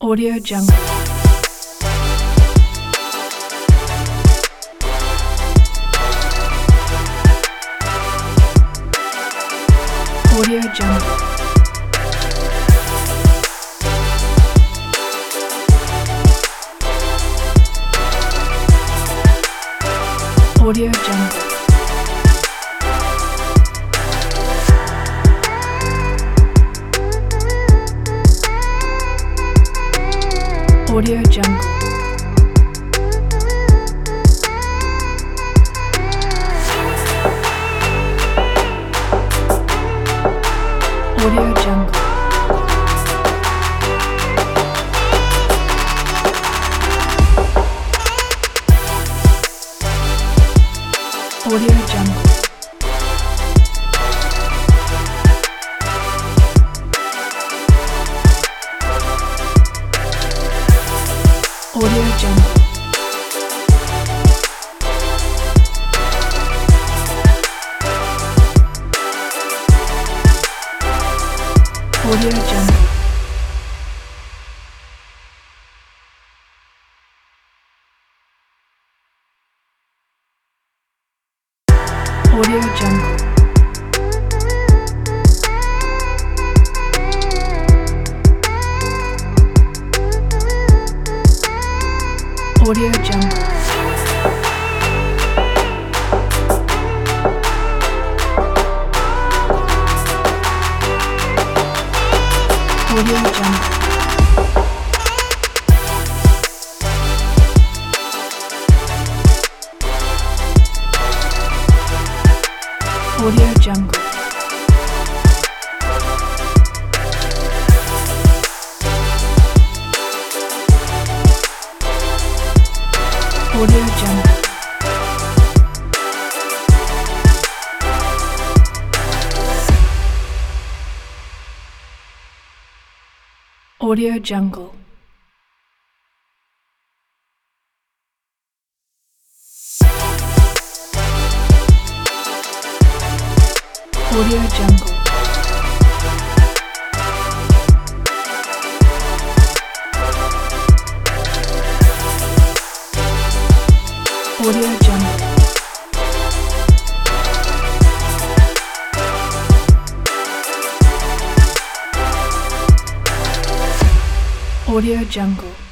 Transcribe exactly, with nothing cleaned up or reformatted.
Audio Jungle. Audio Jungle. Audio Jungle. Audio Jungle. Audio Jungle. Audio Jungle. Audio Jungle. Audio Jungle. Audio Jungle. Audio Jungle. Audio Jungle. Audio Jungle. Audio Jungle. Audio Jungle. Audio Jungle. Audio Jungle. Audio Jungle.